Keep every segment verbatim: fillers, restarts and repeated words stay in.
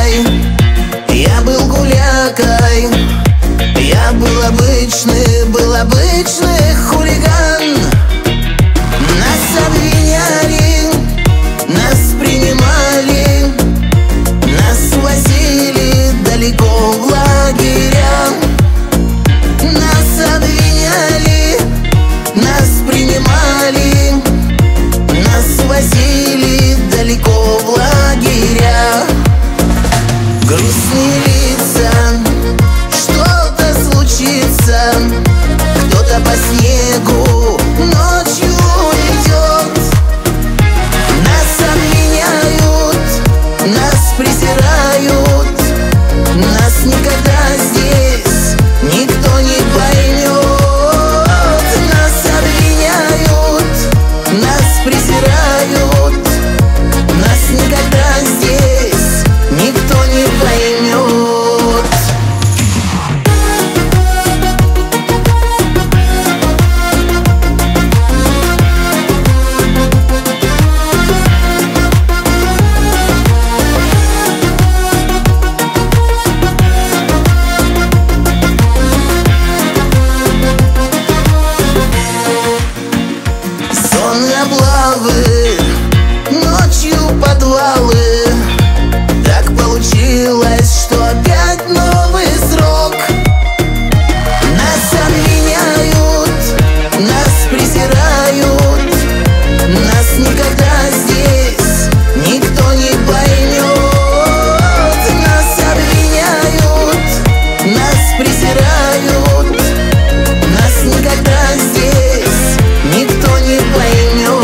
бродягой, я был гулякой, я был обычный, был обычный хулиган. Нас обвиняли, нас принимали, нас возили далеко в лагеря. Нас обвиняли, нас принимали, нас возили далеко в лагеря. Грустные лица, что-то случится, кто-то по снегу ночью идет. Нас обвиняют, нас презирают, нас никогда здесь никто не поймет. Нас обвиняют, нас презирают, нас никогда здесь никто не поймет. Облавы, ночью подвалы. Так получилось, что опять новый срок. Нас обвиняют, нас презирают, нас никогда здесь никто не поймет. Нас обвиняют, нас презирают, нас никогда здесь никто не поймет.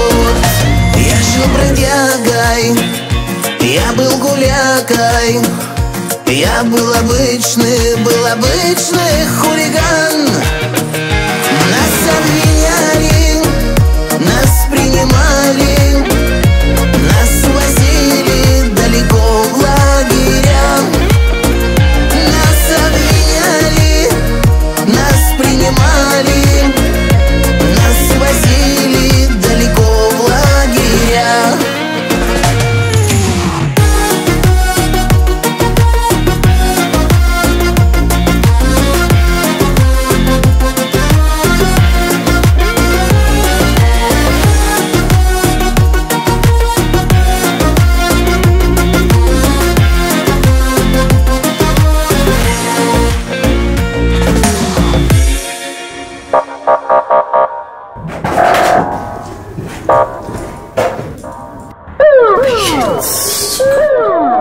Я был гулякой, я был обычный, был обычный хулиган. Нас обвиняли, нас принимали, нас возили далеко в лагеря. Нас обвиняли, нас принимали, нас возили далеко в лагеря. Yes.